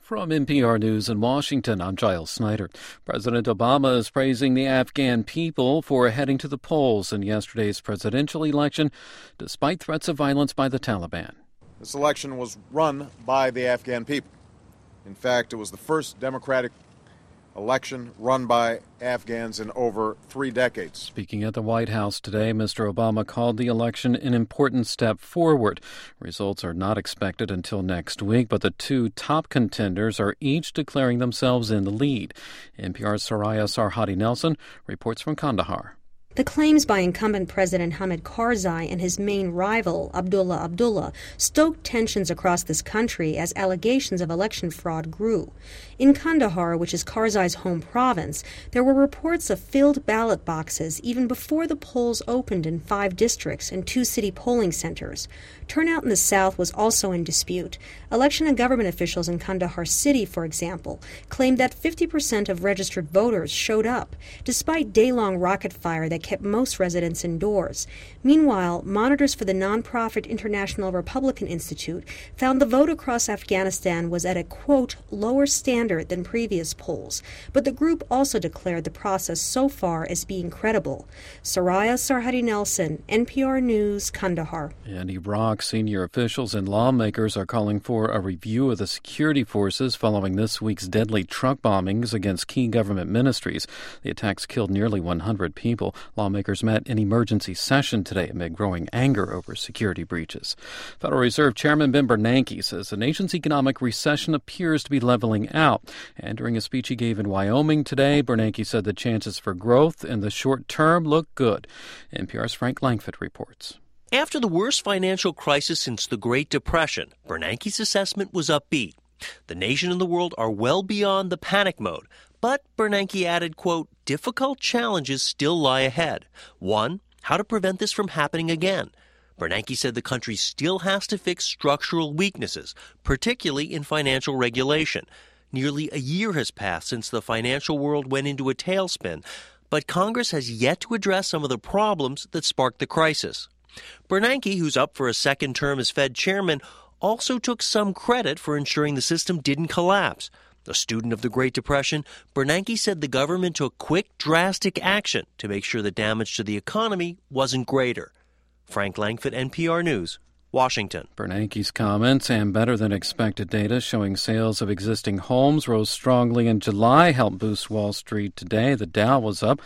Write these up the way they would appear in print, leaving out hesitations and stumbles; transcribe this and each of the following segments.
From NPR News in Washington, I'm Giles Snyder. President Obama is praising the Afghan people for heading to the polls in yesterday's presidential election, despite threats of violence by the Taliban. This election was run by the Afghan people. In fact, it was the first democratic election run by Afghans in over 3 decades. Speaking at the White House today, Mr. Obama called the election an important step forward. Results are not expected until next week, but the two top contenders are each declaring themselves in the lead. NPR's Soraya Sarhadi Nelson reports from Kandahar. The claims by incumbent President Hamid Karzai and his main rival, Abdullah Abdullah, stoked tensions across this country as allegations of election fraud grew. In Kandahar, which is Karzai's home province, there were reports of filled ballot boxes even before the polls opened in 5 districts and 2 city polling centers. Turnout in the south was also in dispute. Election and government officials in Kandahar City, for example, claimed that 50% of registered voters showed up, despite day-long rocket fire that kept most residents indoors. Meanwhile, monitors for the nonprofit International Republican Institute found the vote across Afghanistan was at a, quote, lower standard than previous polls, but the group also declared the process so far as being credible. Soraya Sarhadi Nelson, NPR News, Kandahar. In Iraq, senior officials and lawmakers are calling for a review of the security forces following this week's deadly truck bombings against key government ministries. The attacks killed nearly 100 people. Lawmakers met in emergency session today amid growing anger over security breaches. Federal Reserve Chairman Ben Bernanke says the nation's economic recession appears to be leveling out. And during a speech he gave in Wyoming today, Bernanke said the chances for growth in the short term look good. NPR's Frank Langford reports. After the worst financial crisis since the Great Depression, Bernanke's assessment was upbeat. The nation and the world are well beyond the panic mode. But Bernanke added, quote, difficult challenges still lie ahead. One, how to prevent this from happening again. Bernanke said the country still has to fix structural weaknesses, particularly in financial regulation. Nearly a year has passed since the financial world went into a tailspin, but Congress has yet to address some of the problems that sparked the crisis. Bernanke, who's up for a second term as Fed chairman, also took some credit for ensuring the system didn't collapse. A student of the Great Depression, Bernanke said the government took quick, drastic action to make sure the damage to the economy wasn't greater. Frank Langford, NPR News, Washington. Bernanke's comments and better-than-expected data showing sales of existing homes rose strongly in July helped boost Wall Street today. The Dow was up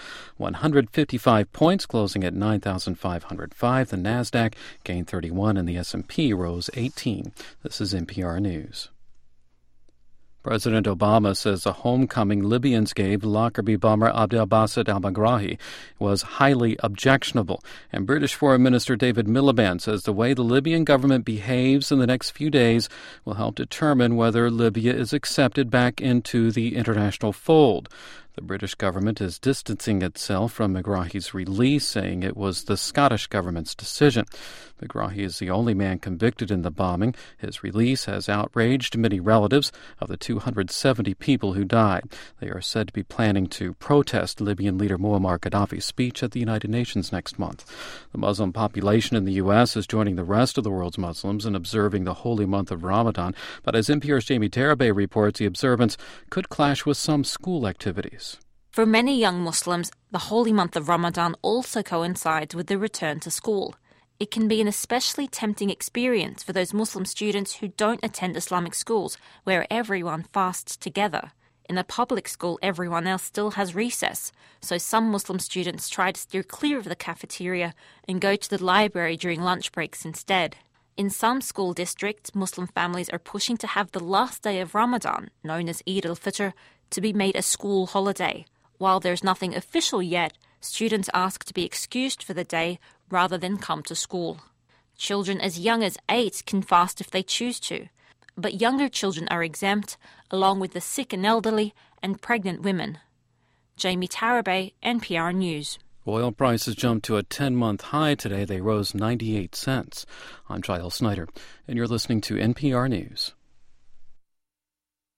155 points, closing at 9,505. The Nasdaq gained 31 and the S&P rose 18. This is NPR News. President Obama says the homecoming Libyans gave Lockerbie bomber Abdelbaset al-Megrahi was highly objectionable. And British Foreign Minister David Miliband says the way the Libyan government behaves in the next few days will help determine whether Libya is accepted back into the international fold. The British government is distancing itself from Megrahi's release, saying it was the Scottish government's decision. Megrahi is the only man convicted in the bombing. His release has outraged many relatives of the 270 people who died. They are said to be planning to protest Libyan leader Muammar Gaddafi's speech at the United Nations next month. The Muslim population in the U.S. is joining the rest of the world's Muslims in observing the holy month of Ramadan. But as NPR's Jamie Tarabay reports, the observance could clash with some school activities. For many young Muslims, the holy month of Ramadan also coincides with the return to school. It can be an especially tempting experience for those Muslim students who don't attend Islamic schools, where everyone fasts together. In a public school, everyone else still has recess, so some Muslim students try to steer clear of the cafeteria and go to the library during lunch breaks instead. In some school districts, Muslim families are pushing to have the last day of Ramadan, known as Eid al-Fitr, to be made a school holiday. While there's nothing official yet, students ask to be excused for the day rather than come to school. Children as young as 8 can fast if they choose to, but younger children are exempt, along with the sick and elderly and pregnant women. Jamie Tarabay, NPR News. Oil prices jumped to a 10-month high today. They rose 98 cents. I'm Giles Snyder, and you're listening to NPR News.